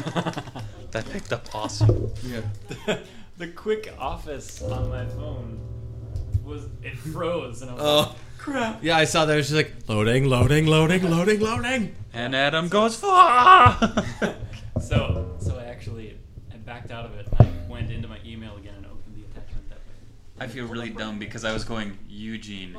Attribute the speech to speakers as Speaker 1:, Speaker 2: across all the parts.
Speaker 1: That picked up awesome.
Speaker 2: Yeah.
Speaker 3: The quick office on my phone it froze, and I was like, crap.
Speaker 2: Yeah, I saw that. It was just like, loading.
Speaker 1: And Adam goes, "Fah!"
Speaker 3: So I backed out of it, and I went into my email again and opened the attachment that way.
Speaker 1: I feel really dumb because I was going Eugene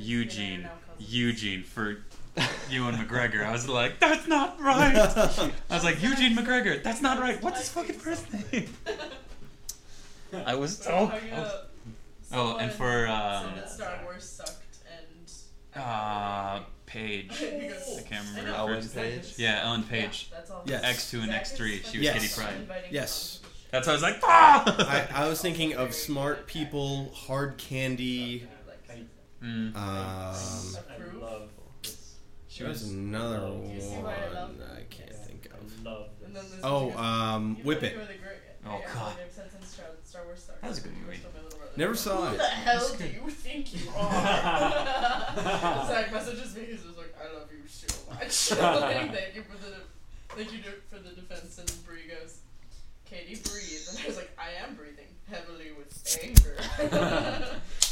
Speaker 1: for Ewan McGregor. I was like, that's not right. I was like, Eugene McGregor, that's not right. What's his fucking first name? I was so... Oh, and for
Speaker 4: Star Wars sucked and
Speaker 1: Paige. I can't remember.
Speaker 5: Ellen Page?
Speaker 1: Yeah, Ellen Page.
Speaker 4: that's all.
Speaker 2: Yes.
Speaker 1: X2 and X3. She was
Speaker 2: Yes.
Speaker 1: Kitty Pryde.
Speaker 2: Yes.
Speaker 1: That's why I was like, ah!
Speaker 2: I was thinking of smart people, hard candy.
Speaker 1: Mm.
Speaker 3: I love this.
Speaker 1: She
Speaker 2: There's
Speaker 1: was...
Speaker 2: another
Speaker 4: You see why I love
Speaker 2: one I can't think
Speaker 3: I
Speaker 2: of.
Speaker 3: love
Speaker 4: And then
Speaker 3: this.
Speaker 4: there's
Speaker 2: Whip It.
Speaker 1: Oh, God.
Speaker 4: Star Wars sucked.
Speaker 1: That was a good movie.
Speaker 2: Never saw
Speaker 4: Who
Speaker 2: it.
Speaker 4: the hell do you think you are? Zach messages me. He's just like, I love you so much. Like, thank you for the defense. And Bree goes, Katie, breathe. And I was like, I am breathing heavily with anger.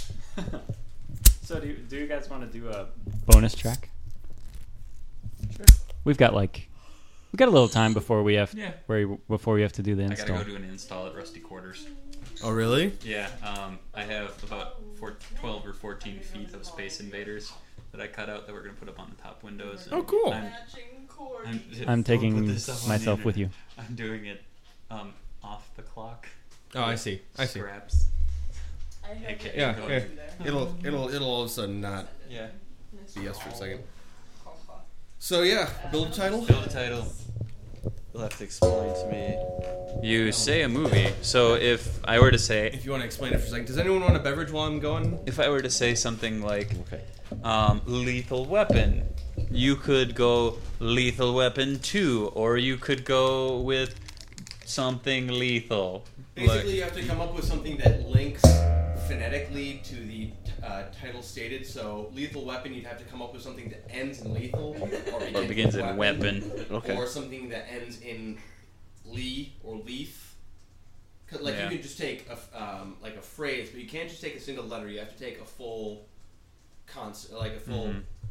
Speaker 3: So do you guys want to do a bonus track?
Speaker 1: Sure.
Speaker 3: We've got a little time before we have
Speaker 1: Yeah.
Speaker 3: before we have to do the
Speaker 1: I
Speaker 3: install.
Speaker 1: gotta go do an install at Rusty Quarters.
Speaker 2: Oh, really?
Speaker 1: Yeah, I have about 12 or 14 feet of Space Invaders that I cut out that we're going to put up on the top windows.
Speaker 2: Oh, cool.
Speaker 4: Matching cord.
Speaker 3: I'm taking
Speaker 1: Don't put this up on the
Speaker 3: myself with
Speaker 1: internet.
Speaker 3: you.
Speaker 1: I'm doing it off the clock.
Speaker 2: Oh, I see.
Speaker 1: Scraps.
Speaker 4: I hope
Speaker 1: Okay.
Speaker 4: that
Speaker 2: Yeah,
Speaker 4: you
Speaker 2: yeah.
Speaker 4: do there.
Speaker 2: It'll all of a sudden not
Speaker 1: Yeah.
Speaker 2: be yes for a second. So yeah, build a title.
Speaker 1: Build a title.
Speaker 5: You'll have to explain to me.
Speaker 1: You say a movie. So if I were to say...
Speaker 2: If you want to explain it for a second. Does anyone want a beverage while I'm going?
Speaker 1: If I were to say something like
Speaker 5: Okay.
Speaker 1: Lethal Weapon, you could go Lethal Weapon 2, or you could go with something lethal.
Speaker 2: Basically, you have to come up with something that links phonetically to the title stated. So, lethal weapon, you'd have to come up with something that ends in lethal
Speaker 1: Or begins in weapon.
Speaker 5: Okay.
Speaker 2: or something that ends in lee or leaf. 'Cause, like
Speaker 1: Yeah.
Speaker 2: you can just take a phrase, but you can't just take a single letter. You have to take a full like a full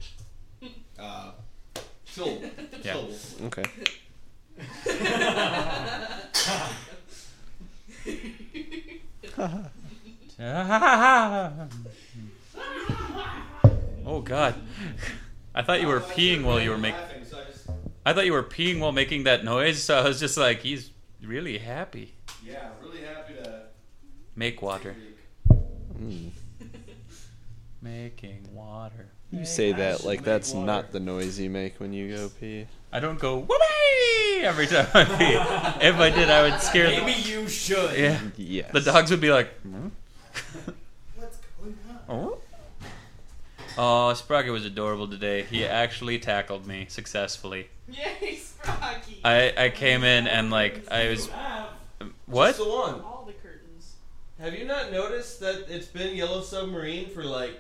Speaker 2: syllable.
Speaker 1: Yeah.
Speaker 2: Syllables.
Speaker 5: Okay.
Speaker 1: Oh God! I thought you were peeing while you were making. I thought you were peeing while making that noise. So I was just like, he's really happy.
Speaker 2: Yeah, really happy to
Speaker 1: Make water.
Speaker 5: Mm.
Speaker 1: Making water.
Speaker 5: You say that like that's not the noise you make when you go pee.
Speaker 1: I don't go whoopee every time I pee. If I did, I would scare them.
Speaker 2: Maybe you should.
Speaker 1: Yeah.
Speaker 5: Yes.
Speaker 1: The dogs would be like,
Speaker 2: What's going on?
Speaker 1: oh. Oh, Sprocket was adorable today. He actually tackled me successfully.
Speaker 4: Yay, Sprocky!
Speaker 1: I came in and like I was what?
Speaker 2: Just the one.
Speaker 4: All the curtains.
Speaker 2: Have you not noticed that it's been Yellow Submarine for like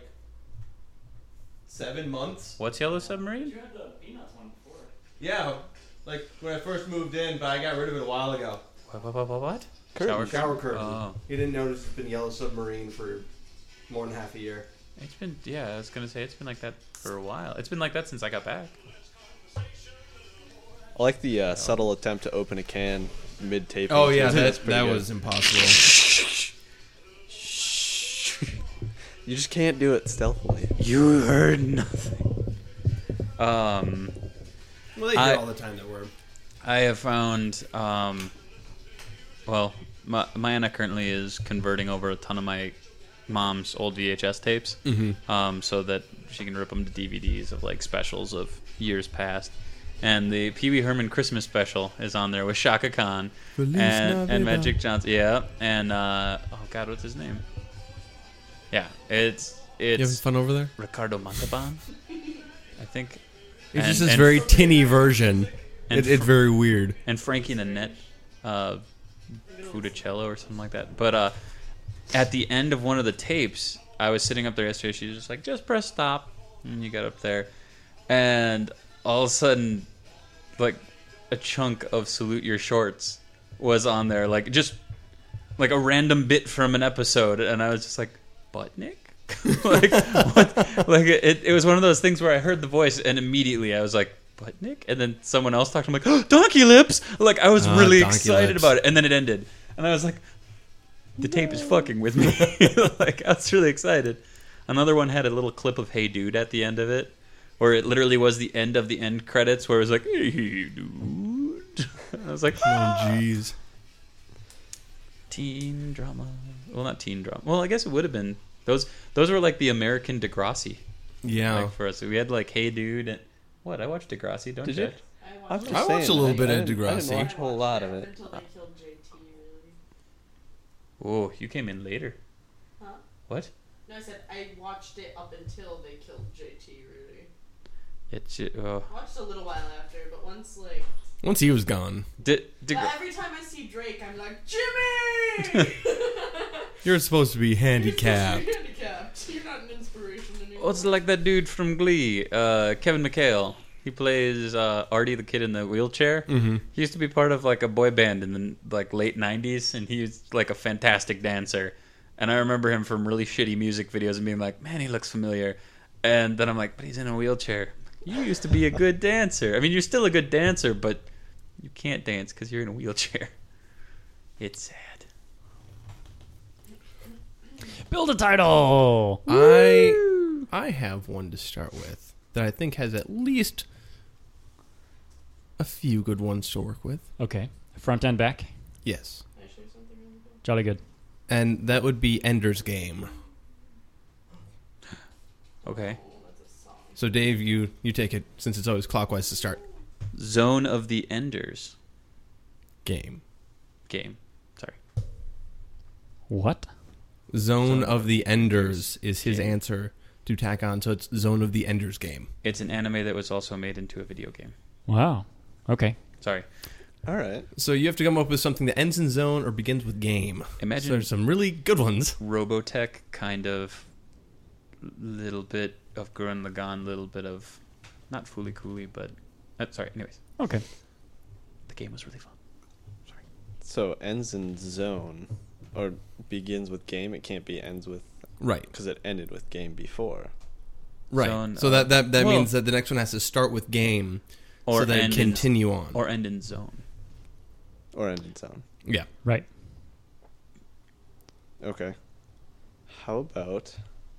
Speaker 2: 7 months?
Speaker 1: What's Yellow Submarine?
Speaker 3: You had the peanuts one before.
Speaker 2: Yeah, like when I first moved in, but I got rid of it a while ago.
Speaker 1: What?
Speaker 5: Curtain.
Speaker 2: Shower curtain.
Speaker 1: Oh.
Speaker 2: You didn't notice it's been Yellow Submarine for more than half a year.
Speaker 1: It's been I was gonna say it's been like that for a while. It's been like that since I got back.
Speaker 5: I like the subtle attempt to open a can mid-tape.
Speaker 2: Oh yeah,
Speaker 5: That's
Speaker 2: that
Speaker 5: pretty good.
Speaker 2: was impossible.
Speaker 5: You just can't do it stealthily.
Speaker 1: You heard nothing.
Speaker 2: Well, they do
Speaker 1: I-
Speaker 2: all the time that we're.
Speaker 1: I have found, well, my Anna currently is converting over a ton of my mom's old VHS tapes, so that she can rip them to DVDs of like specials of years past. And the Pee Wee Herman Christmas special is on there with Shaka Khan and Magic Johnson. Yeah, and oh God, what's his name? Yeah, it's
Speaker 2: You having fun over there?
Speaker 1: Ricardo Montalban, I think.
Speaker 2: It's just
Speaker 1: And-
Speaker 2: this
Speaker 1: and-
Speaker 2: very tinny version.
Speaker 1: and
Speaker 2: It's very weird.
Speaker 1: and Frankie and Annette Fudicello or something like that. But at the end of one of the tapes, I was sitting up there yesterday. She was just like, just press stop. And you got up there. And all of a sudden, like, a chunk of Salute Your Shorts was on there, like just like a random bit from an episode, and I was just like, Buttnick? Like, what? Like it was one of those things where I heard the voice and immediately I was like, Buttnick? And then someone else talked. I'm like, oh, Donkey Lips! Like I was really
Speaker 6: Donkey
Speaker 1: excited
Speaker 6: Lips.
Speaker 1: about it, and then it ended, and I was like, the tape is fucking with me. Like I was really excited. Another one had a little clip of Hey Dude at the end of it, where it literally was the end of the end credits, where it was like, Hey Dude. I was like,
Speaker 6: Oh, jeez.
Speaker 1: teen drama. Well, not teen drama. Well, I guess it would have been those. Those were like the American Degrassi.
Speaker 6: Yeah.
Speaker 1: Like for us, we had like Hey Dude and what? I watched Degrassi. Don't
Speaker 5: Did
Speaker 1: you?
Speaker 5: you?
Speaker 4: I
Speaker 5: I'm
Speaker 4: watched,
Speaker 5: just
Speaker 6: I watched
Speaker 5: saying,
Speaker 6: a little bit of
Speaker 5: I didn't
Speaker 6: Degrassi.
Speaker 5: watch a whole lot of it.
Speaker 4: Until they killed JT, really.
Speaker 1: Oh, you came in later.
Speaker 4: Huh?
Speaker 1: What?
Speaker 4: No, I said I watched it up until they killed JT, really.
Speaker 1: It's
Speaker 4: I watched a little while after, but once, like...
Speaker 6: Once he was gone,
Speaker 4: But every time I see Drake, I'm like, Jimmy!
Speaker 6: you're supposed to be
Speaker 4: You're
Speaker 6: handicapped.
Speaker 4: supposed to be handicapped. You're not an inspiration anymore.
Speaker 1: oh, it's like that dude from Glee, Kevin McHale. He plays Artie, the kid in the wheelchair.
Speaker 6: Mm-hmm.
Speaker 1: He used to be part of like a boy band in the like late '90s, and he was like a fantastic dancer. And I remember him from really shitty music videos and being like, "Man, he looks familiar." And then I'm like, "But he's in a wheelchair." You used to be a good dancer. I mean, you're still a good dancer, but you can't dance because you're in a wheelchair. It's sad.
Speaker 3: Build a title.
Speaker 6: I have one to start with that I think has at least a few good ones to work with.
Speaker 3: Okay. Front and back.
Speaker 6: Yes.
Speaker 4: Can I share something really quick?
Speaker 3: Jolly good.
Speaker 6: And that would be Ender's Game.
Speaker 1: Okay.
Speaker 4: Oh, that's a song.
Speaker 6: So Dave, you take it since it's always clockwise to start.
Speaker 1: Zone of the Enders
Speaker 6: Game.
Speaker 1: game. Sorry.
Speaker 3: What?
Speaker 6: Zone of the Enders is his
Speaker 1: Game.
Speaker 6: answer to tack on. So it's Zone of the Enders Game.
Speaker 1: It's an anime that was also made into a video game.
Speaker 3: Wow. Okay.
Speaker 1: Sorry.
Speaker 5: All right.
Speaker 6: So you have to come up with something that ends in zone or begins with game.
Speaker 1: Imagine
Speaker 6: So there's some really good ones.
Speaker 1: Robotech, kind of little bit of Gurren Lagann, little bit of not Fooly Cooly, but sorry. Anyways,
Speaker 3: Okay.
Speaker 1: the game was really fun.
Speaker 5: So ends in zone, or begins with game. It can't be ends with
Speaker 6: Right.
Speaker 5: because it ended with game before.
Speaker 6: Right.
Speaker 1: Zone,
Speaker 6: So that
Speaker 1: well-
Speaker 6: means that the next one has to start with game
Speaker 1: Or
Speaker 6: so that it
Speaker 1: end
Speaker 6: continue on.
Speaker 1: or end in zone.
Speaker 5: Or end in zone.
Speaker 6: Yeah.
Speaker 3: Right.
Speaker 5: Okay. How about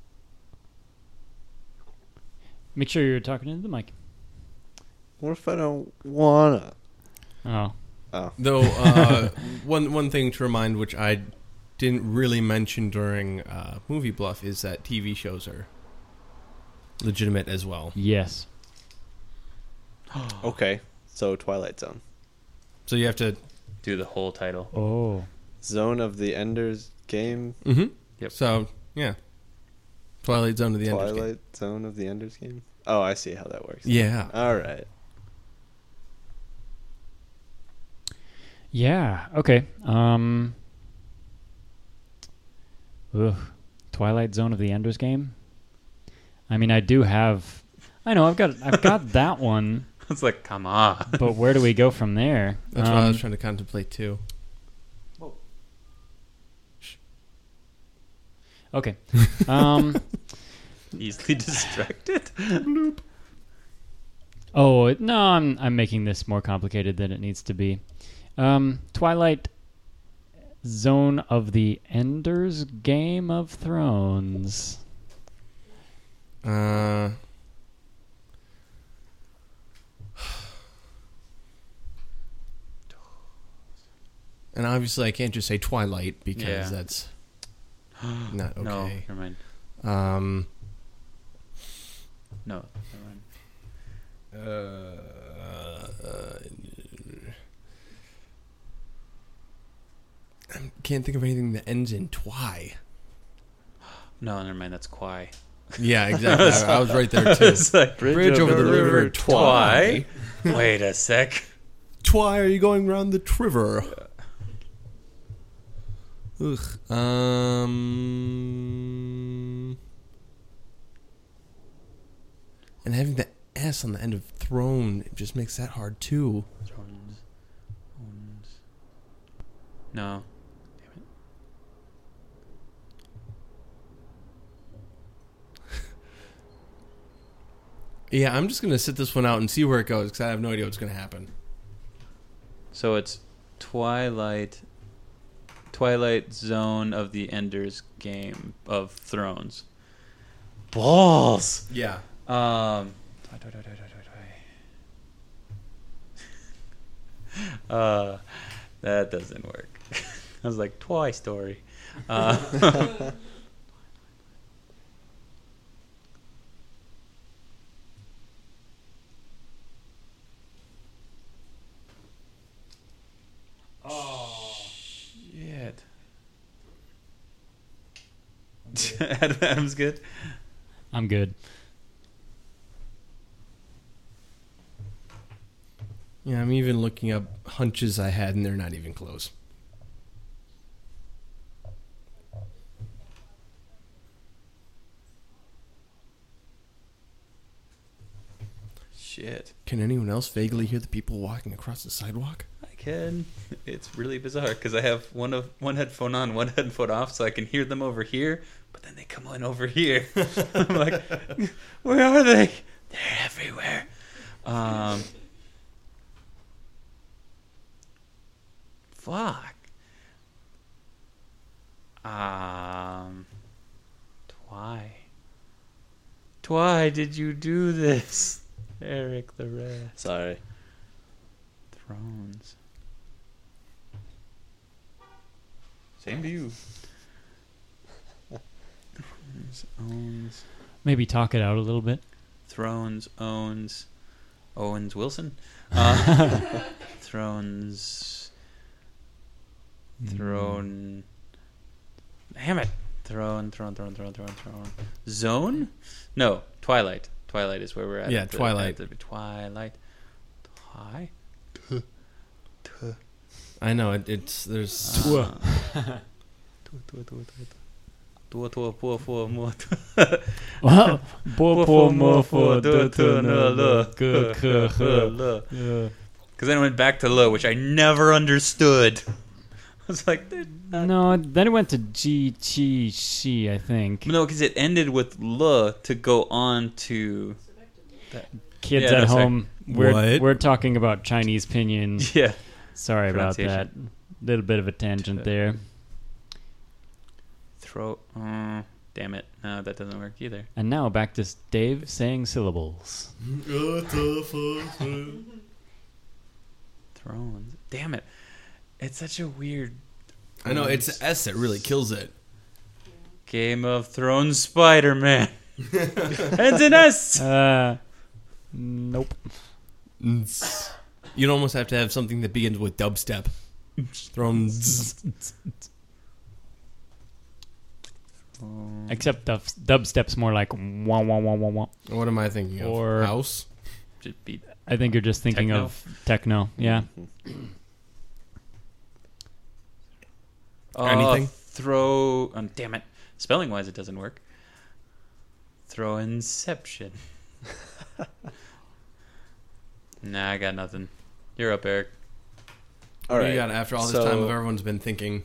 Speaker 3: Make sure you're talking into the mic.
Speaker 5: what if I don't wanna?
Speaker 3: Oh.
Speaker 5: Oh.
Speaker 6: Though one thing to remind, which I didn't really mention during Movie Bluff, is that TV shows are legitimate as well.
Speaker 3: Yes.
Speaker 5: Okay. So Twilight Zone.
Speaker 6: So you have to.
Speaker 1: Do the whole title.
Speaker 3: Oh.
Speaker 5: Zone of the Enders game.
Speaker 6: Mm-hmm.
Speaker 1: Yep.
Speaker 6: So yeah. Twilight Zone of the Enders Game.
Speaker 5: Twilight Zone of the Enders game. Oh, I see how that works.
Speaker 6: Yeah.
Speaker 5: All right.
Speaker 3: Yeah. Okay. Twilight Zone of the Enders Game. I mean, I do have. I know I've got that one,
Speaker 1: It's like, come on.
Speaker 3: but where do we go from there?
Speaker 6: That's what I was trying to contemplate too.
Speaker 3: Okay.
Speaker 1: Easily distracted.
Speaker 3: Oh no, I'm making this more complicated than it needs to be. Twilight Zone of the Enders Game of Thrones.
Speaker 6: And obviously, I can't just say Twilight because
Speaker 1: Yeah.
Speaker 6: that's not okay.
Speaker 1: No, never mind. No, never mind.
Speaker 6: I can't think of anything that ends in twy.
Speaker 1: No, never mind. That's Kwai.
Speaker 6: Yeah, exactly. I was right there too.
Speaker 1: It's like
Speaker 6: Bridge over the river
Speaker 1: Twy. Wait a sec.
Speaker 6: Twy, are you going round the triver? Ugh. And having the S on the end of throne, it just makes that hard too.
Speaker 1: No.
Speaker 6: Yeah, I'm just gonna sit this one out and see where it goes because I have no idea what's gonna happen.
Speaker 1: So it's Twilight Zone of the Ender's Game of Thrones. Balls.
Speaker 6: Yeah.
Speaker 1: That doesn't work. I was like, Toy Story. Shit. Adam's good.
Speaker 3: I'm good.
Speaker 6: Yeah, I'm even looking up hunches I had, and they're not even close.
Speaker 1: Shit.
Speaker 6: Can anyone else vaguely hear the people walking across the sidewalk?
Speaker 1: I can. It's really bizarre because I have one headphone on, one headphone off, so I can hear them over here, but then they come in over here. I'm like, where are they? They're everywhere. Fuck. Why did you do this, Eric the Red?
Speaker 5: Sorry.
Speaker 1: Thrones. Same to you. Thrones owns.
Speaker 3: Maybe talk it out a little bit.
Speaker 1: Thrones owns Owens Wilson. Thrones. Throne. Damn it. Throne. Zone? No, Twilight. Twilight is where we're at.
Speaker 6: Yeah, Twilight.
Speaker 1: Twilight.
Speaker 6: I know it's there's.
Speaker 3: Wow.
Speaker 1: Because then it went back to low, which I never understood. I was like,
Speaker 3: No, then it went to G, Chi, Shi, I think.
Speaker 1: no, because it ended with L to go on to.
Speaker 3: Kids
Speaker 1: Yeah,
Speaker 3: at
Speaker 1: that's right.
Speaker 3: home,
Speaker 6: What?
Speaker 3: we're talking about Chinese pinyin.
Speaker 1: Yeah.
Speaker 3: Sorry about that.
Speaker 1: Pronunciation.
Speaker 3: Little bit of a tangent there.
Speaker 1: Throw. Damn it. No, that doesn't work either.
Speaker 3: And now back to Dave saying syllables.
Speaker 1: Thrones. Damn it. It's such a weird.
Speaker 6: I know it's the S that really kills it.
Speaker 1: Game of Thrones Spider-Man. Ends in S.
Speaker 3: Nope.
Speaker 6: You'd almost have to have something that begins with dubstep. Thrones.
Speaker 3: Except dubstep's more like wah wah wah wah wah.
Speaker 6: What am I thinking of?
Speaker 3: Or-
Speaker 6: House?
Speaker 1: Just beat.
Speaker 3: I think you're just thinking
Speaker 1: Techno?
Speaker 3: of techno. Yeah.
Speaker 6: Anything?
Speaker 1: Throw. Damn it. Spelling wise, it doesn't work. Throw Inception. Nah, I got nothing. You're up, Eric.
Speaker 5: All
Speaker 6: What do
Speaker 5: right.
Speaker 6: you got after all this
Speaker 5: So-
Speaker 6: time of everyone's been thinking?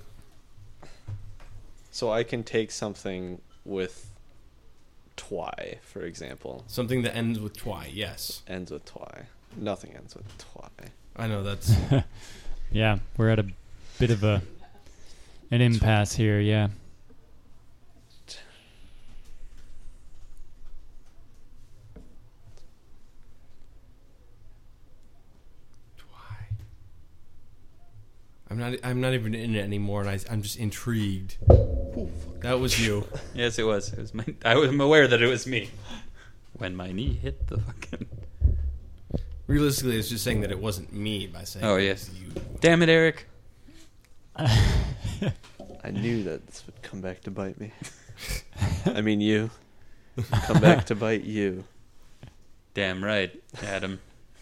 Speaker 5: So I can take something with twy, for example.
Speaker 6: Something that ends with twy, yes.
Speaker 5: Ends with twy. Nothing ends with twy.
Speaker 6: I know that's.
Speaker 3: Yeah. We're at a bit of an impasse here. Yeah.
Speaker 6: I'm not even in it anymore, and I'm just intrigued. That was you.
Speaker 1: Yes, it was. It was my. I was aware that it was me. When my knee hit the fucking.
Speaker 6: Realistically, it's just saying that it wasn't me by saying.
Speaker 1: Oh,
Speaker 6: it
Speaker 1: yes.
Speaker 6: was you.
Speaker 1: Damn it, Eric.
Speaker 5: I knew that this would come back to bite me. I mean, you. Come back to bite you.
Speaker 1: Damn right, Adam.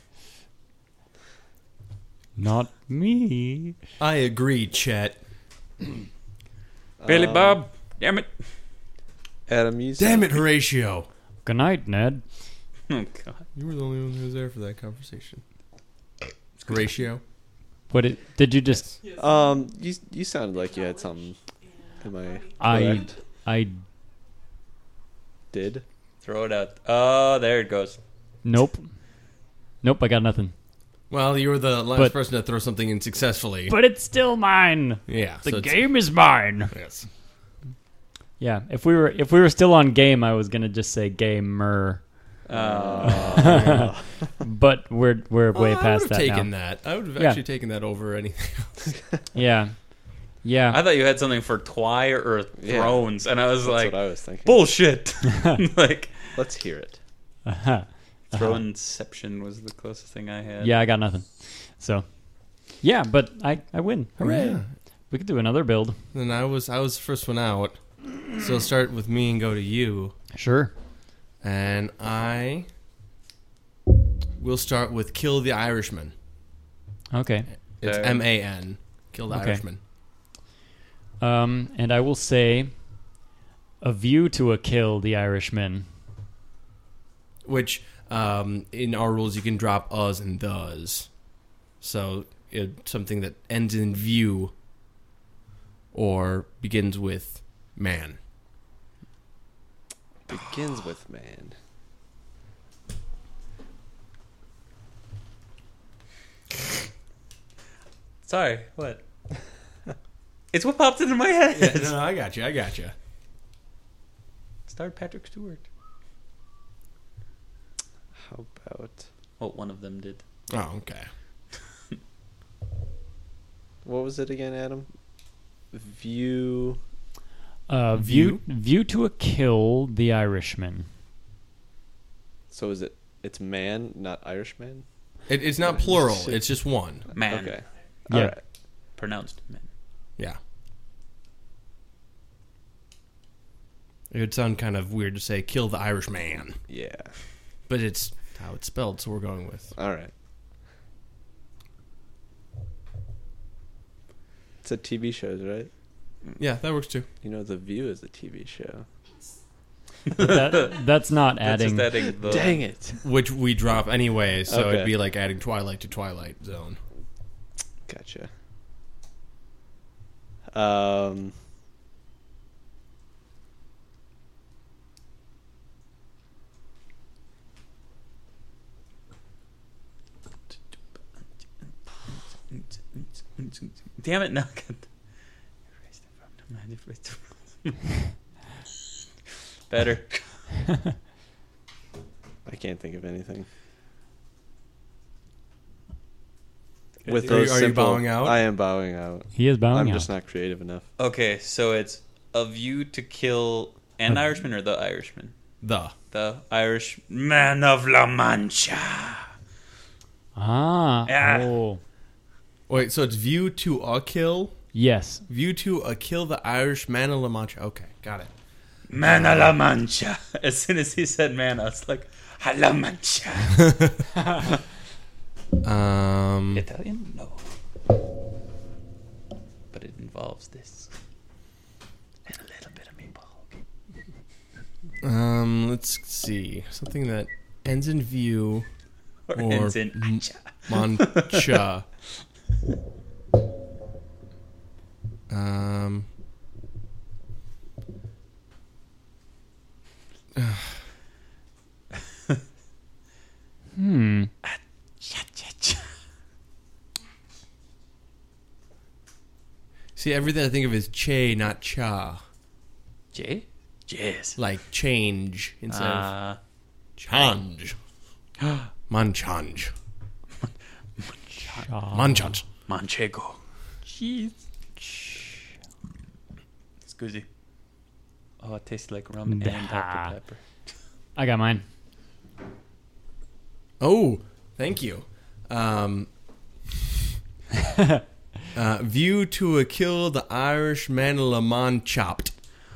Speaker 3: Not me.
Speaker 6: I agree, Chet.
Speaker 1: Billy Bob. Damn it.
Speaker 5: Adam, you
Speaker 6: Damn
Speaker 5: said-
Speaker 6: it, Horatio.
Speaker 3: Good night, Ned.
Speaker 1: Oh God.
Speaker 6: You were the only one who was there for that conversation. Horatio.
Speaker 3: Did you just?
Speaker 5: You sounded like you had something. Am I correct?
Speaker 3: I
Speaker 5: did.
Speaker 1: Throw it out. Oh, there it goes.
Speaker 3: Nope. I got nothing.
Speaker 6: Well, you were the last person to throw something in successfully.
Speaker 3: But it's still mine.
Speaker 6: Yeah.
Speaker 3: The game is mine.
Speaker 6: Yes.
Speaker 3: Yeah. If we were still on game, I was gonna just say gamer. But we're way past that now.
Speaker 6: I would have actually taken that over anything else.
Speaker 3: Yeah.
Speaker 1: I thought you had something for Twi or Thrones, and I was
Speaker 5: That's
Speaker 1: like,
Speaker 5: what I was thinking.
Speaker 1: bullshit. Like,
Speaker 5: Let's hear it.
Speaker 1: Throneception was the closest thing I had.
Speaker 3: Yeah, I got nothing. So, yeah, but I win. Hooray!
Speaker 6: Yeah.
Speaker 3: We could do another build.
Speaker 6: Then I was the first one out. So I'll start with me and go to you.
Speaker 3: Sure.
Speaker 6: And I will start with Kill the Irishman.
Speaker 3: Okay.
Speaker 6: It's M-A-N. Kill the
Speaker 3: Okay.
Speaker 6: Irishman.
Speaker 3: And I will say, A View to a Kill, the Irishman.
Speaker 6: Which, in our rules, you can drop us and does. So, it's something that ends in view or begins with man.
Speaker 5: Begins with man.
Speaker 1: Sorry, what? It's what popped into my head.
Speaker 6: Yeah, no, I got you.
Speaker 1: Starred Patrick Stewart.
Speaker 5: How about...
Speaker 1: Well, one of them did.
Speaker 6: Oh, okay.
Speaker 5: What was it again, Adam? View...
Speaker 3: View to a Kill, the Irishman.
Speaker 5: So is it... It's man, not Irishman?
Speaker 6: It's not plural. It's just one.
Speaker 1: Man.
Speaker 5: Okay.
Speaker 3: Yeah.
Speaker 5: All right.
Speaker 1: Pronounced man.
Speaker 6: Yeah. It would sound kind of weird to say kill the Irish man.
Speaker 5: Yeah.
Speaker 6: But it's how it's spelled, so we're going with.
Speaker 5: All right. It's a TV shows, right?
Speaker 6: Yeah, that works too.
Speaker 5: You know, The View is a TV show.
Speaker 3: That's not
Speaker 1: That's
Speaker 3: adding.
Speaker 1: just adding the...
Speaker 5: Dang it.
Speaker 6: Which we drop anyway, so
Speaker 5: Okay.
Speaker 6: it'd be like adding Twilight to Twilight Zone.
Speaker 5: Gotcha.
Speaker 1: Damn it, no. Better.
Speaker 5: I can't think of anything.
Speaker 6: Are you bowing out?
Speaker 5: I am bowing out.
Speaker 3: He is bowing
Speaker 5: I'm
Speaker 3: out.
Speaker 5: just not creative enough.
Speaker 1: Okay, so it's A View to Kill an Irishman or The Irishman?
Speaker 6: The
Speaker 1: Irish Man of La Mancha.
Speaker 3: Ah.
Speaker 1: Yeah.
Speaker 3: Oh.
Speaker 6: Wait, so it's View to a Kill?
Speaker 3: Yes.
Speaker 6: View to a Kill the Irish Man of La Mancha. Okay, got it.
Speaker 1: Man of La Mancha. As soon as he said man, I was like, a La Mancha. Italian? No. But it involves this. And a little bit of meatball.
Speaker 6: Let's see. Something that ends in view
Speaker 1: Or ends in Ancha.
Speaker 6: Mancha. See, everything I think of is che, not cha.
Speaker 1: Jay? Jazz.
Speaker 6: Like change instead of change. Manchange. Manchange.
Speaker 1: Manchego.
Speaker 3: Jeez.
Speaker 1: Scusi. Oh, it tastes like rum and Dr. Pepper.
Speaker 3: I got mine.
Speaker 6: Oh, thank you. View to a Kill the Irish Man of Le Mans chopped.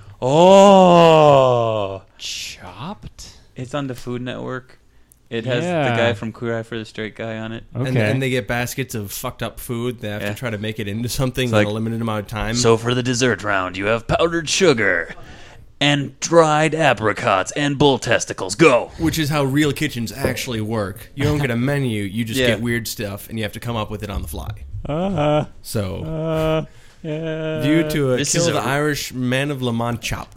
Speaker 1: Oh!
Speaker 3: Chopped?
Speaker 1: It's on the Food Network. It has the
Speaker 3: Yeah.
Speaker 1: guy from Queer Eye for the Straight Guy on it.
Speaker 3: Okay.
Speaker 6: And they get baskets of fucked up food. They have
Speaker 1: Yeah.
Speaker 6: to try to make it into something
Speaker 1: It's
Speaker 6: in
Speaker 1: like-
Speaker 6: a limited amount of time.
Speaker 1: So for the dessert round, you have powdered sugar and dried apricots and bull testicles. Go.
Speaker 6: Which is how real kitchens actually work. You don't get a menu, you just
Speaker 1: Yeah.
Speaker 6: get weird stuff, and you have to come up with it on the fly. So,
Speaker 3: Yeah.
Speaker 6: view to a
Speaker 1: This
Speaker 6: kill
Speaker 1: is
Speaker 6: the
Speaker 1: a-
Speaker 6: Irish man of Le Mans chopped.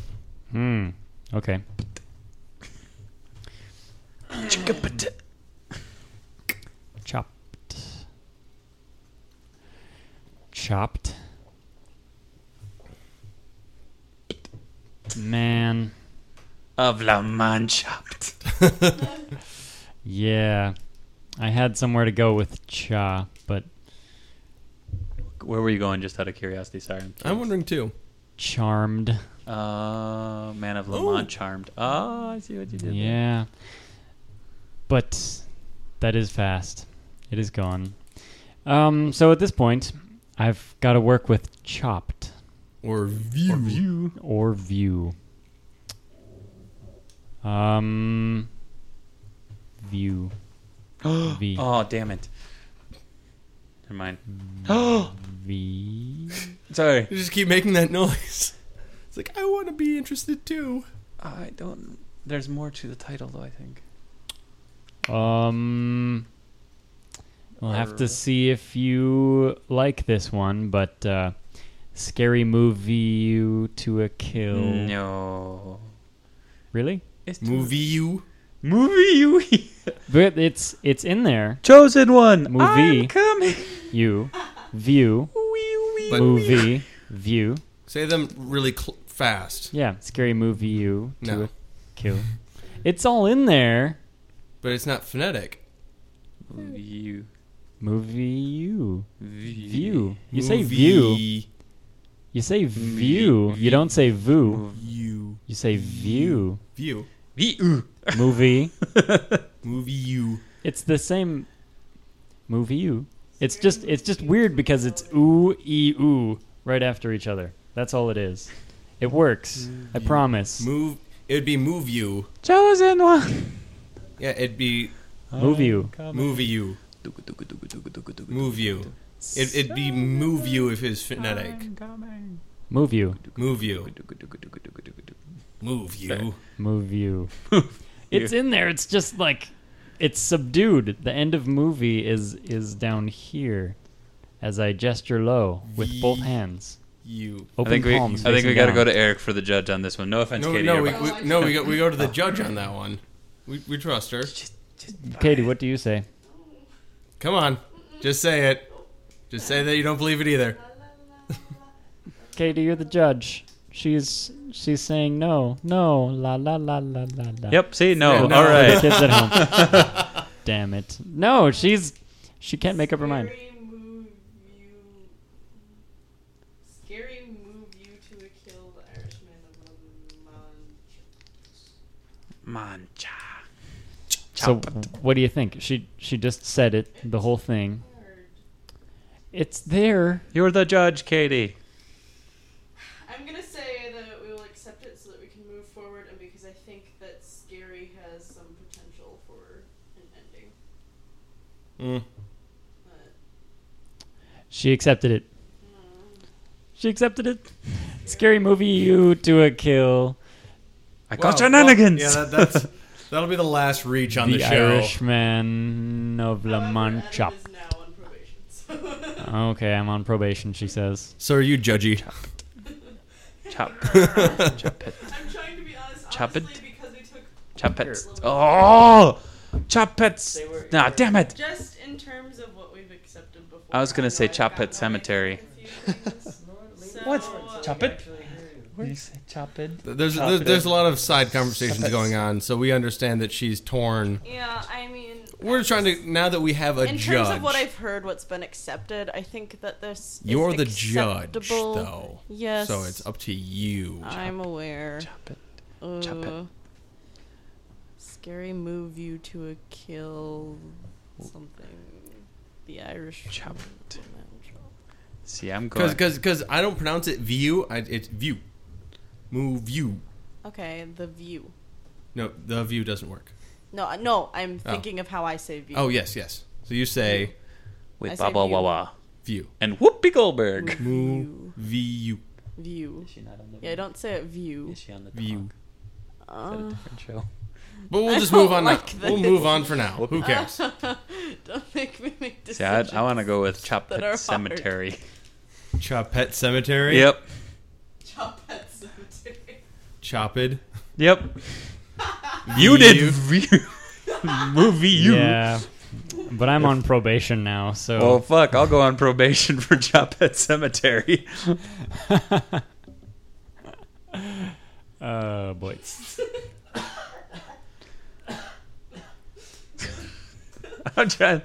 Speaker 3: Okay. Chopped. Man.
Speaker 1: Of La Mancha.
Speaker 3: Yeah. I had somewhere to go with cha, but
Speaker 1: Where were you going, just out of curiosity? Sorry.
Speaker 6: I'm wondering too.
Speaker 3: charmed.
Speaker 1: Man of Lamont Charmed. Oh, I see what you did there.
Speaker 3: Yeah. But that is fast. It is gone. So at this point, I've got to work with chopped
Speaker 6: Or view.
Speaker 3: or view. View. V.
Speaker 1: Oh, damn it. Never mind.
Speaker 3: V.
Speaker 1: Sorry.
Speaker 6: You just keep making that noise. It's like, I want to be interested too.
Speaker 1: I don't. There's more to the title, though, I think.
Speaker 3: We'll have to see if you like this one, but Scary Movie to a Kill.
Speaker 1: No.
Speaker 3: Really?
Speaker 1: It's
Speaker 6: Movie you.
Speaker 1: Movie you.
Speaker 3: But it's in there.
Speaker 1: Chosen one.
Speaker 3: Movie.
Speaker 1: I'm coming.
Speaker 3: You. View.
Speaker 6: But
Speaker 3: Movie. View.
Speaker 6: say them really fast.
Speaker 3: Yeah. Scary Movie you to
Speaker 6: No.
Speaker 3: a Kill. It's all in there.
Speaker 6: But it's not phonetic.
Speaker 1: Movie you.
Speaker 3: Movie you. View. You say
Speaker 6: Movie
Speaker 3: view. You say view. You don't say voo.
Speaker 6: You.
Speaker 3: You say view.
Speaker 6: View.
Speaker 1: View.
Speaker 3: Movie.
Speaker 6: Movie you.
Speaker 3: It's the same movie you. It's just weird because it's ooh e ooh right after each other. That's all it is. It works. I promise.
Speaker 6: Move. It would be move you.
Speaker 1: Chosen one.
Speaker 6: Yeah, it'd be
Speaker 3: Move you.
Speaker 6: movie you. Move you. It'd be move you if it's phonetic.
Speaker 3: Move you.
Speaker 6: Move you. Move you.
Speaker 3: Move you. It's in there. It's just like it's subdued. The end of movie is down here as I gesture low with both hands.
Speaker 6: You.
Speaker 3: Open palms.
Speaker 1: I think we
Speaker 3: facing
Speaker 1: got to
Speaker 3: down.
Speaker 1: go to Eric for the judge on this one. No offense,
Speaker 6: No,
Speaker 1: Katie.
Speaker 6: no,
Speaker 1: you're-
Speaker 6: we go to the judge on that one. We trust her.
Speaker 3: Katie, what do you say?
Speaker 6: Come on, just say it. Just say that you don't believe it either.
Speaker 3: Katie, you're the judge. She's saying no, la la la la la la.
Speaker 1: Yep. See, no.
Speaker 6: No.
Speaker 1: All
Speaker 3: The
Speaker 1: right.
Speaker 3: kids at home. Damn it. No, she can't make up her mind.
Speaker 4: Scary move you to a kill, the Irishman of
Speaker 1: Mancha.
Speaker 3: So what do you think? She just said it, the whole thing. It's there.
Speaker 1: You're the judge, Katie.
Speaker 4: I'm gonna say that we will accept it so that we can move forward, and because I think that Scary has some potential for an ending. But,
Speaker 3: She accepted it. She accepted it. Scary movie you to a kill.
Speaker 1: I got shenanigans.
Speaker 6: Yeah, that'll be the last reach on the,
Speaker 3: The
Speaker 6: show.
Speaker 3: Irishman of La
Speaker 4: however,
Speaker 3: Mancha.
Speaker 4: Adam is now on probation. So.
Speaker 3: Okay, I'm on probation, she says.
Speaker 6: So are you, Judgy?
Speaker 1: Chop. Chop it.
Speaker 4: I'm trying to be honest,
Speaker 1: Chop it.
Speaker 4: honestly, because we took
Speaker 1: Chop it. Oh! Chop it. Nah, damn it.
Speaker 4: just in terms of what we've accepted before.
Speaker 1: I was gonna say
Speaker 4: know I've
Speaker 1: Chop
Speaker 4: gotten
Speaker 1: It Cemetery.
Speaker 4: away with a few things. So,
Speaker 1: Chop it? Where do you say chop it?
Speaker 6: There's a lot of side conversations going on, so we understand that she's torn.
Speaker 4: Yeah, I mean,
Speaker 6: We're trying to, now that we have a
Speaker 4: in
Speaker 6: judge.
Speaker 4: terms of what I've heard, what's been accepted, I think that this
Speaker 6: You're
Speaker 4: is
Speaker 6: the judge,
Speaker 4: acceptable.
Speaker 6: though.
Speaker 4: Yes.
Speaker 6: So it's up to you.
Speaker 4: I'm aware.
Speaker 1: Chop it. Chop it.
Speaker 4: Scary move you to a kill something. The Irish.
Speaker 1: Chop it. See, I'm going.
Speaker 6: Because I don't pronounce it view, it's view. Move you.
Speaker 4: Okay, the view.
Speaker 6: No, the view doesn't work.
Speaker 4: No, I'm thinking of how I say view.
Speaker 6: Oh, yes. So you say
Speaker 4: I
Speaker 1: With
Speaker 4: say
Speaker 1: Baba
Speaker 4: view.
Speaker 1: Wawa
Speaker 6: view.
Speaker 1: and Whoopi Goldberg.
Speaker 6: Move you.
Speaker 4: View.
Speaker 1: Is she not on the
Speaker 4: Yeah, don't say it. View.
Speaker 1: Is she on the
Speaker 6: View.
Speaker 1: talk? Is that a different show?
Speaker 6: But we'll
Speaker 4: I
Speaker 6: just
Speaker 4: don't
Speaker 6: move on now.
Speaker 4: like
Speaker 6: We'll
Speaker 4: this.
Speaker 6: move on for now. Who cares?
Speaker 4: Don't make me make
Speaker 1: See,
Speaker 4: decisions.
Speaker 1: I want to go with Chop
Speaker 4: that
Speaker 1: Pet
Speaker 4: are hard.
Speaker 1: Cemetery.
Speaker 6: Chop Pet Cemetery.
Speaker 1: Yep.
Speaker 4: Chop Pet Cemetery.
Speaker 6: Chopped.
Speaker 1: Yep. You did
Speaker 6: View.
Speaker 1: view. Movie you.
Speaker 3: Yeah. But I'm on probation now, so.
Speaker 1: Well, fuck. I'll go on probation for Chop Pet Cemetery.
Speaker 3: Oh, boy.
Speaker 1: I'm trying.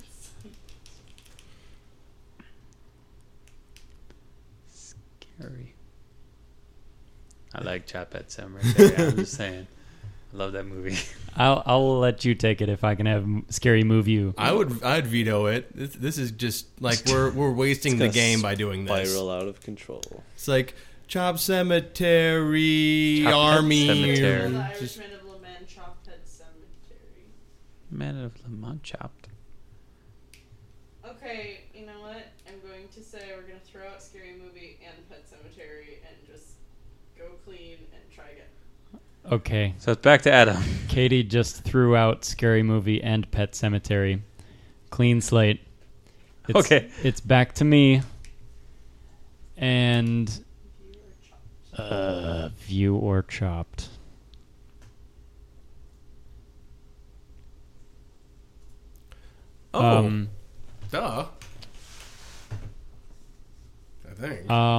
Speaker 1: Scary. I like Chop Pet Cemetery. I'm just saying. I love that movie.
Speaker 3: I'll let you take it if I can have scary move you.
Speaker 6: I'd veto it. This is just like we're wasting
Speaker 5: It's
Speaker 6: the
Speaker 5: gonna
Speaker 6: game by doing this.
Speaker 5: Spiral out of control.
Speaker 6: It's like Chop Cemetery
Speaker 1: Chop Pet
Speaker 6: Army.
Speaker 1: Cemetery.
Speaker 4: The
Speaker 6: Just-
Speaker 4: Irishman of Lemand Chop Pet Cemetery.
Speaker 1: Man of Lamont Chopped.
Speaker 4: Okay, you know what? I'm going to say we're going to throw out Scary Movie and Pet Cemetery and just go clean and try again.
Speaker 3: Okay.
Speaker 1: So it's back to Adam.
Speaker 3: Katie just threw out Scary Movie and Pet Cemetery. Clean slate.
Speaker 1: Okay.
Speaker 3: It's back to me. And
Speaker 4: View or Chop?
Speaker 3: View or Chopped.
Speaker 6: Oh, duh. I think. I'll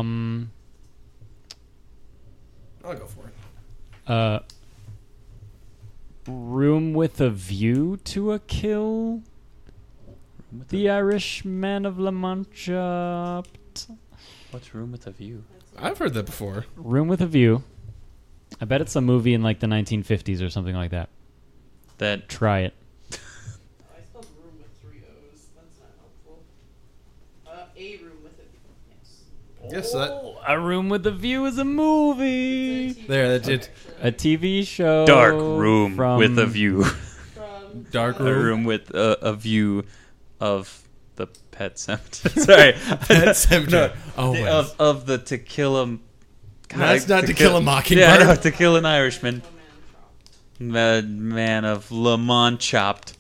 Speaker 6: go for it.
Speaker 3: Room with a View to a Kill. The Irishman of La Mancha.
Speaker 1: What's Room with a View?
Speaker 6: I've heard that before.
Speaker 3: Room with a View. I bet it's a movie in like the 1950s or something like that.
Speaker 1: That
Speaker 3: Try it.
Speaker 4: I spelled room with 3 O's. That's not helpful. A room with a yes.
Speaker 6: Yes, that.
Speaker 3: Oh, A Room with a View is a movie.
Speaker 6: There, that's it.
Speaker 3: A TV show.
Speaker 1: dark room
Speaker 3: from
Speaker 1: with a view.
Speaker 4: From
Speaker 6: Dark
Speaker 1: A
Speaker 6: room.
Speaker 1: room with a view of the Pet Cemetery. Sorry.
Speaker 6: Pet Cemetery. Oh,
Speaker 1: The-
Speaker 6: wait.
Speaker 1: of the To Kill a...
Speaker 6: That's not To Kill a Mockingbird.
Speaker 1: Yeah, no, To Kill an Irishman.
Speaker 4: Lemand Chop.
Speaker 1: Man of Lamont Chopped.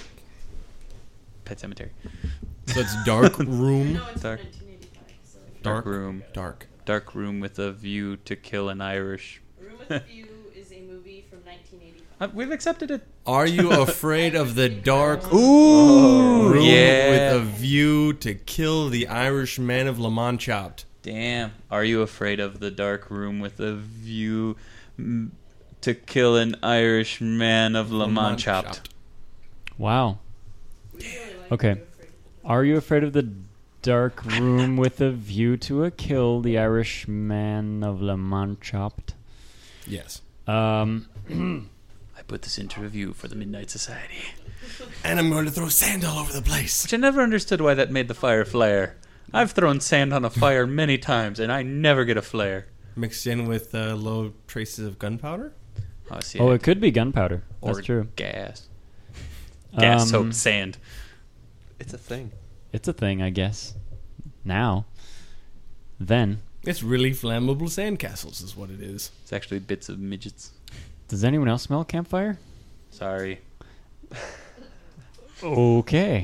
Speaker 1: Pet Cemetery.
Speaker 6: So it's dark room.
Speaker 4: No, it's
Speaker 1: Dark.
Speaker 4: 1985. So.
Speaker 1: Dark room.
Speaker 6: Dark.
Speaker 1: Dark room with a view to kill an Irish.
Speaker 4: Room with a View is a movie from 1985.
Speaker 1: We've accepted it.
Speaker 6: Are you afraid of the dark
Speaker 1: Ooh,
Speaker 6: room
Speaker 1: yeah.
Speaker 6: with a view to kill the Irish man of Lamont Chopped?
Speaker 1: Damn. Are you afraid of the dark room with a view to kill an Irish man of Lamont Chopped?
Speaker 3: Wow.
Speaker 4: We really like
Speaker 3: Okay.
Speaker 4: You Afraid of the
Speaker 3: Are you afraid of the dark room with a view to a kill, the Irishman of La Manchopped?
Speaker 6: Yes.
Speaker 3: Um,
Speaker 1: I put this into review for the Midnight Society.
Speaker 6: And I'm going to throw sand all over the place.
Speaker 1: Which I never understood why that made the fire flare. I've thrown sand on a fire many times, and I never get a flare.
Speaker 6: Mixed in with low traces of gunpowder?
Speaker 1: Oh, see,
Speaker 3: oh, it could be gunpowder.
Speaker 1: or
Speaker 3: That's true.
Speaker 1: gas. Gas-soaked
Speaker 3: Um,
Speaker 1: sand.
Speaker 5: It's a thing.
Speaker 3: It's a thing, I guess. Now. Then.
Speaker 6: It's really flammable sandcastles is what it is.
Speaker 1: It's actually bits of midgets.
Speaker 3: Does anyone else smell campfire?
Speaker 1: Sorry.
Speaker 3: Okay.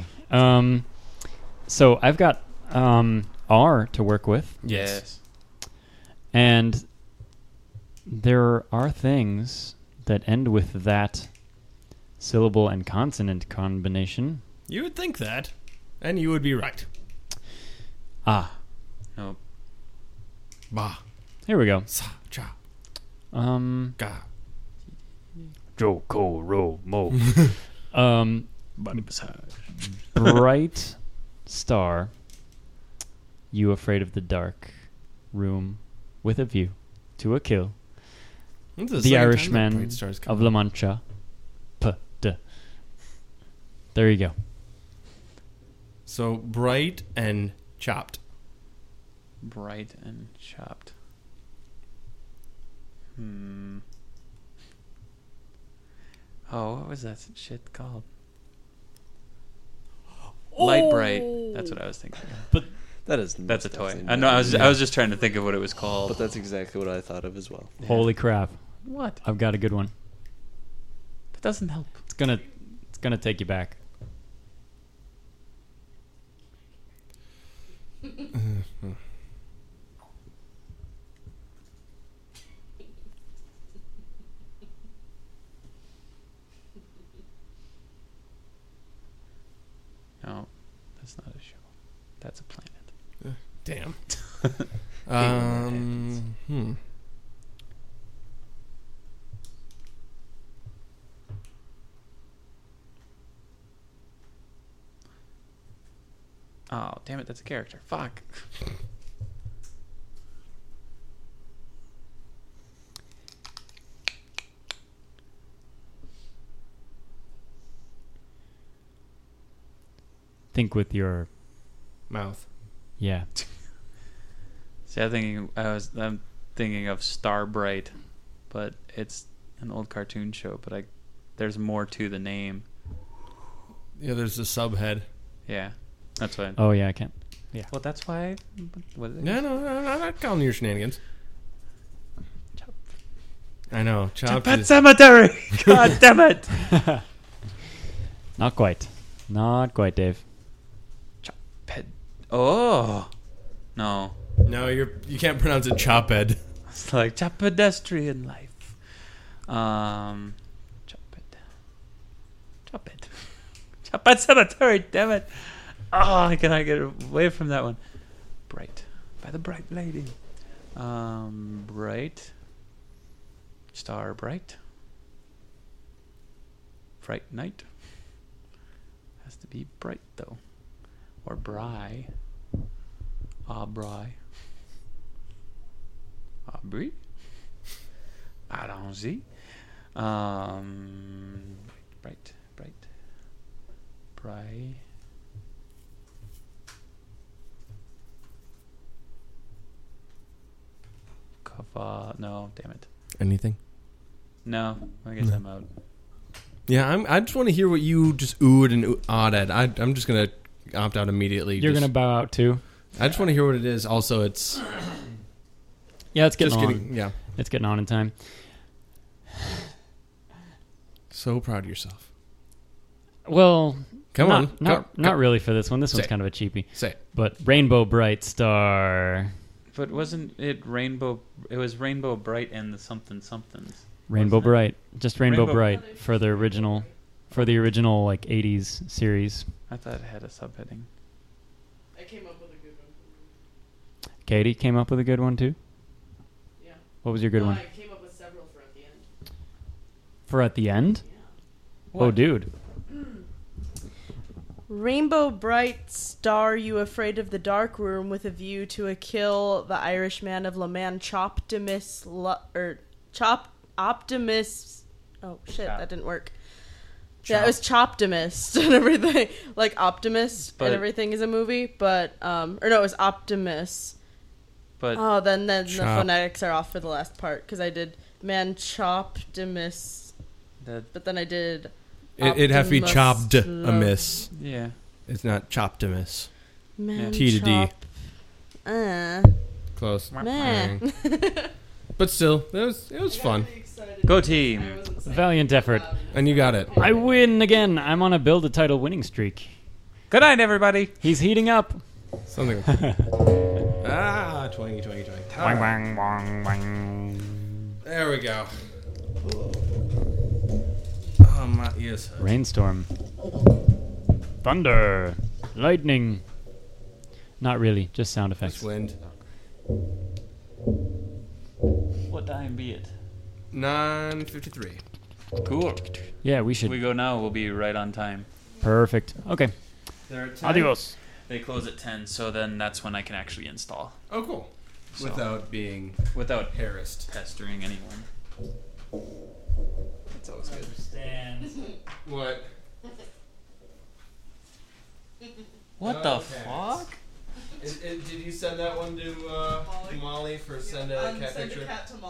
Speaker 3: So I've got R to work with,
Speaker 1: Yes.
Speaker 3: and there are things that end with that syllable and consonant combination.
Speaker 6: You would think that. And you would be right.
Speaker 3: Ah,
Speaker 1: No.
Speaker 6: Ba.
Speaker 3: here we go.
Speaker 6: Sa. Cha. Ga.
Speaker 3: Joko Ro Mo.
Speaker 1: Body massage.
Speaker 3: Bright star. You afraid of the dark room with a view to a kill.
Speaker 6: That's
Speaker 3: The
Speaker 6: second time that
Speaker 3: Irishman
Speaker 6: Bright Star's come
Speaker 3: of
Speaker 6: up.
Speaker 3: La Mancha. There you go.
Speaker 6: So bright and chopped.
Speaker 1: Bright and chopped. Oh, what was that shit called? Light bright. That's what I was thinking.
Speaker 5: That is.
Speaker 1: That's a toy.
Speaker 5: definitely
Speaker 1: I know. I
Speaker 5: not-
Speaker 1: was just trying to think of what it was called.
Speaker 5: But that's exactly what I thought of as well.
Speaker 3: Holy crap!
Speaker 1: What?
Speaker 3: I've got a good one.
Speaker 1: That doesn't help.
Speaker 3: It's gonna take you back.
Speaker 1: No, that's not a show. That's a planet.
Speaker 6: Damn.
Speaker 1: Alien Oh, damn it, that's a character. Fuck.
Speaker 3: Think with your
Speaker 6: Mouth.
Speaker 3: yeah.
Speaker 1: See, I'm thinking of Starbright, but it's an old cartoon show, but there's more to the name.
Speaker 6: Yeah, there's a subhead.
Speaker 1: Yeah. That's why.
Speaker 3: Oh yeah, I can't.
Speaker 1: Well, that's why. What is it?
Speaker 6: No, I'm not calling your shenanigans. I know. Chopped
Speaker 1: Pet
Speaker 6: is,
Speaker 1: Cemetery! God damn it!
Speaker 3: Not quite. Not quite, Dave.
Speaker 1: Pet. Oh! No.
Speaker 6: no, you can't pronounce it choped.
Speaker 1: It's like pedestrian life. Chop it. Pet Cemetery, damn it. Oh, can I get away from that one? Bright. By the Bright Lady. Bright. Star Bright. Bright Night. Has to be bright, though. Or Bry. Aubrey. Aubrey? I don't see. Bright. Bry. No, damn it.
Speaker 6: Anything?
Speaker 1: No, I guess I'm out.
Speaker 6: Yeah, I just want to hear what you just oohed and awed at. I'm just gonna opt out immediately.
Speaker 3: You're gonna bow out too.
Speaker 6: I just want to hear what it is. Also, it's
Speaker 3: Yeah, it's getting
Speaker 6: just
Speaker 3: on.
Speaker 6: getting. Yeah.
Speaker 3: It's getting on in time.
Speaker 6: So proud of yourself.
Speaker 3: Well,
Speaker 6: Come on.
Speaker 3: not really for this one. This
Speaker 6: Say
Speaker 3: one's
Speaker 6: it.
Speaker 3: kind of a cheapie.
Speaker 6: Say it.
Speaker 3: But Rainbow Bright Star.
Speaker 1: But wasn't it Rainbow? It was Rainbow Bright and the somethings.
Speaker 3: Rainbow
Speaker 1: Wasn't it?
Speaker 3: Bright. Just Rainbow
Speaker 1: Rainbow-
Speaker 3: Bright for the original like 80s series.
Speaker 1: I thought it had a subheading.
Speaker 4: I came up with a good one.
Speaker 3: Katie came up with a good one too.
Speaker 4: Yeah.
Speaker 3: What was your good
Speaker 4: No,
Speaker 3: one?
Speaker 4: I came up with several for at the end.
Speaker 3: For at the end?
Speaker 4: Yeah.
Speaker 3: Oh, dude.
Speaker 7: Rainbow Bright Star, you afraid of the dark room with a view to a kill the Irishman of Le Mans Optimus. Oh shit,
Speaker 1: Chop.
Speaker 7: that didn't work. Yeah, it was Choptimist and everything. Like Optimist
Speaker 1: But-
Speaker 7: and everything is a movie, but or no, it was Optimus.
Speaker 1: But
Speaker 7: Oh, then the
Speaker 6: Chop.
Speaker 7: phonetics are off for the last part because I did man Choptimus,
Speaker 1: that,
Speaker 7: but then I did.
Speaker 6: It'd have to be
Speaker 7: Optimus
Speaker 6: chopped
Speaker 7: Love.
Speaker 6: amiss.
Speaker 1: yeah.
Speaker 6: It's not choptimus.
Speaker 7: Man
Speaker 6: T to D.
Speaker 7: Chop-
Speaker 6: Close.
Speaker 7: Man.
Speaker 6: But still, it was fun.
Speaker 1: Go team.
Speaker 3: Valiant effort.
Speaker 6: And you got it.
Speaker 3: I win again. I'm on a build a title winning streak.
Speaker 1: Good night, everybody.
Speaker 3: He's heating up.
Speaker 6: Something. 20.
Speaker 3: Wang, wang, wang, wang.
Speaker 6: There we go. Oh my ears.
Speaker 3: Rainstorm. Thunder. Lightning. Not really, just sound
Speaker 6: This
Speaker 3: effects.
Speaker 6: wind.
Speaker 1: What time be it?
Speaker 6: 9:53.
Speaker 1: Cool.
Speaker 3: Yeah, we should.
Speaker 1: We go now. We'll be right on time.
Speaker 3: Perfect. Okay.
Speaker 6: There at 10?
Speaker 3: Adios.
Speaker 1: They close at 10, so then that's when I can actually install
Speaker 6: Oh, cool.
Speaker 1: So-
Speaker 6: Without being
Speaker 1: without
Speaker 6: harassed.
Speaker 1: pestering anyone. That's always good.
Speaker 6: What?
Speaker 1: What
Speaker 6: Oh,
Speaker 1: the
Speaker 6: okay.
Speaker 1: fuck?
Speaker 6: Did you send that one to Molly for send a cat
Speaker 4: Send a
Speaker 6: picture?
Speaker 4: cat to